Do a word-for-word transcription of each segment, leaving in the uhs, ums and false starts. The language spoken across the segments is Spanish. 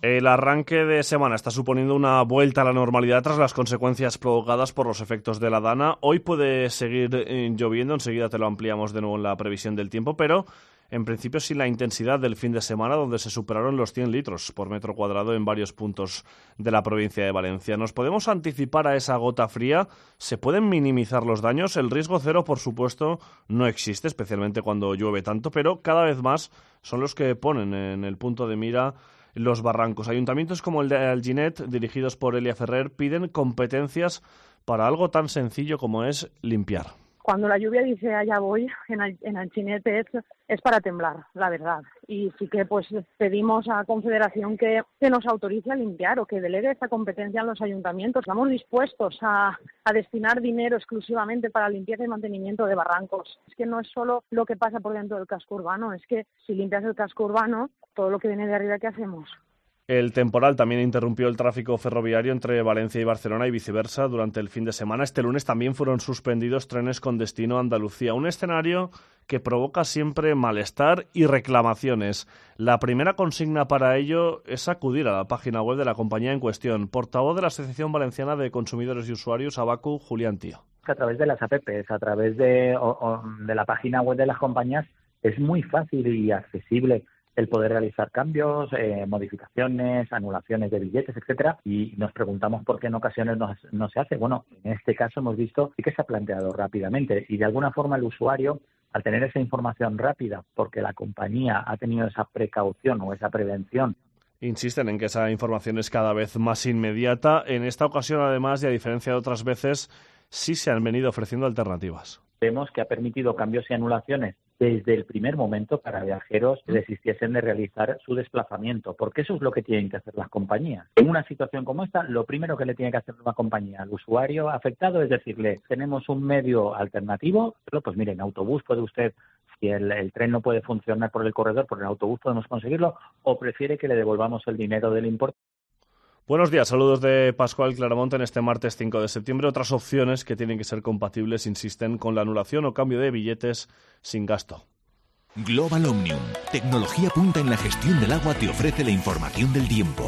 El arranque de semana está suponiendo una vuelta a la normalidad tras las consecuencias provocadas por los efectos de la Dana. Hoy puede seguir eh, lloviendo, enseguida te lo ampliamos de nuevo en la previsión del tiempo, pero en principio sin la intensidad del fin de semana, donde se superaron los cien litros por metro cuadrado en varios puntos de la provincia de Valencia. ¿Nos podemos anticipar a esa gota fría? ¿Se pueden minimizar los daños? El riesgo cero, por supuesto, no existe, especialmente cuando llueve tanto, pero cada vez más son los que ponen en el punto de mira los barrancos. Ayuntamientos como el de Alginet, dirigidos por Elia Ferrer, piden competencias para algo tan sencillo como es limpiar. Cuando la lluvia dice allá voy, en Alginet es, es para temblar, la verdad. Y sí que pues pedimos a Confederación que, que nos autorice a limpiar o que delegue esta competencia a los ayuntamientos. Estamos dispuestos a, a destinar dinero exclusivamente para limpieza y mantenimiento de barrancos. Es que no es solo lo que pasa por dentro del casco urbano, es que si limpias el casco urbano, todo lo que viene de arriba, ¿qué hacemos? El temporal también interrumpió el tráfico ferroviario entre Valencia y Barcelona y viceversa durante el fin de semana. Este lunes también fueron suspendidos trenes con destino a Andalucía. Un escenario que provoca siempre malestar y reclamaciones. La primera consigna para ello es acudir a la página web de la compañía en cuestión. Portavoz de la Asociación Valenciana de Consumidores y Usuarios, Abacu, Julián Tío. A través de las apps, a través de, o, o de la página web de las compañías, es muy fácil y accesible el poder realizar cambios, eh, modificaciones, anulaciones de billetes, etcétera, y nos preguntamos por qué en ocasiones no, no se hace. Bueno, en este caso hemos visto que se ha planteado rápidamente y de alguna forma el usuario, al tener esa información rápida, porque la compañía ha tenido esa precaución o esa prevención. Insisten en que esa información es cada vez más inmediata. En esta ocasión, además, y a diferencia de otras veces, sí se han venido ofreciendo alternativas. Vemos que ha permitido cambios y anulaciones desde el primer momento para viajeros que desistiesen de realizar su desplazamiento, porque eso es lo que tienen que hacer las compañías. En una situación como esta, lo primero que le tiene que hacer una compañía al usuario afectado es decirle, tenemos un medio alternativo, pues mire, en autobús puede usted, si el, el tren no puede funcionar por el corredor, por el autobús podemos conseguirlo, o prefiere que le devolvamos el dinero del importe. Buenos días, saludos de Pascual Claramonte en este martes cinco de septiembre. Otras opciones que tienen que ser compatibles insisten con la anulación o cambio de billetes sin gasto. Global Omnium, tecnología punta en la gestión del agua, te ofrece la información del tiempo.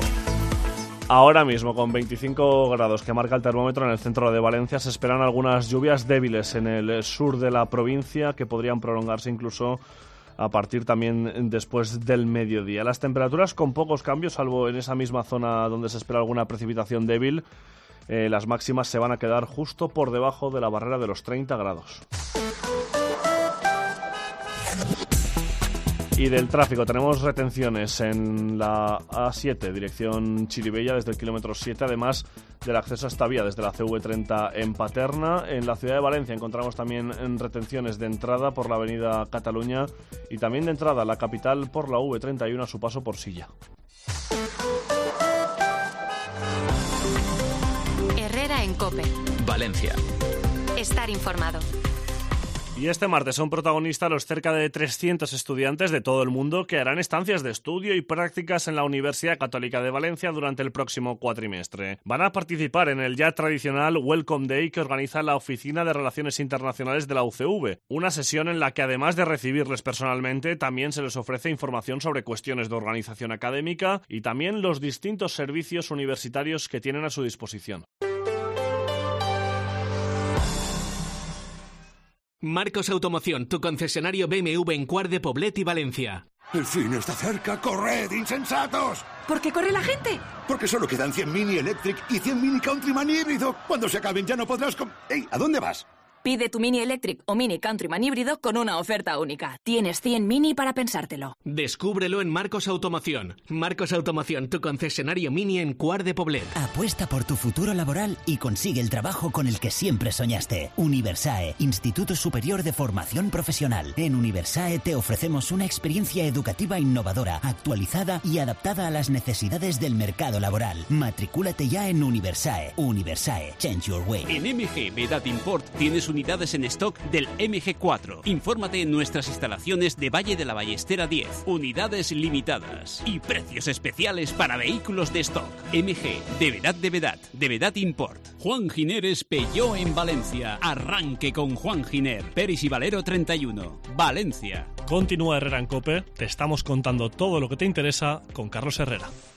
Ahora mismo, con veinticinco grados que marca el termómetro en el centro de Valencia, se esperan algunas lluvias débiles en el sur de la provincia que podrían prolongarse incluso a partir también después del mediodía. Las temperaturas con pocos cambios, salvo en esa misma zona donde se espera alguna precipitación débil. Eh, las máximas se van a quedar justo por debajo de la barrera de los treinta grados. Y del tráfico, tenemos retenciones en la A siete, dirección Chirivella, desde el kilómetro siete, además del acceso a esta vía desde la C V treinta en Paterna. En la ciudad de Valencia encontramos también retenciones de entrada por la avenida Cataluña y también de entrada a la capital por la V treinta y uno a su paso por Silla. Herrera en COPE. Valencia. Estar informado. Y este martes son protagonistas los cerca de trescientos estudiantes de todo el mundo que harán estancias de estudio y prácticas en la Universidad Católica de Valencia durante el próximo cuatrimestre. Van a participar en el ya tradicional Welcome Day que organiza la Oficina de Relaciones Internacionales de la U C V, una sesión en la que además de recibirles personalmente, también se les ofrece información sobre cuestiones de organización académica y también los distintos servicios universitarios que tienen a su disposición. Marcos Automoción, tu concesionario B M W en Quart de Poblet y Valencia. El fin está cerca, corred, insensatos. ¿Por qué corre la gente? Porque solo quedan cien Mini Electric y cien Mini Countryman híbrido. Cuando se acaben ya no podrás... Com- ¡Ey! ¿A dónde vas? Pide tu Mini Electric o Mini Countryman híbrido con una oferta única. Tienes cien Mini para pensártelo. Descúbrelo en Marcos Automoción. Marcos Automoción, tu concesionario Mini en Quart de Poblet. Apuesta por tu futuro laboral y consigue el trabajo con el que siempre soñaste. Universae, Instituto Superior de Formación Profesional. En Universae te ofrecemos una experiencia educativa innovadora, actualizada y adaptada a las necesidades del mercado laboral. Matricúlate ya en Universae. Universae, change your way. En M G Vedat Import tienes unidades en stock del M G cuatro. Infórmate en nuestras instalaciones de Valle de la Ballestera diez. Unidades limitadas y precios especiales para vehículos de stock. M G de Vedat de Vedat, de Vedat Import. Juan Gineres Peugeot en Valencia. Arranque con Juan Giner. Peris y Valero treinta y uno. Valencia. Continúa Herrera en COPE. Te estamos contando todo lo que te interesa con Carlos Herrera.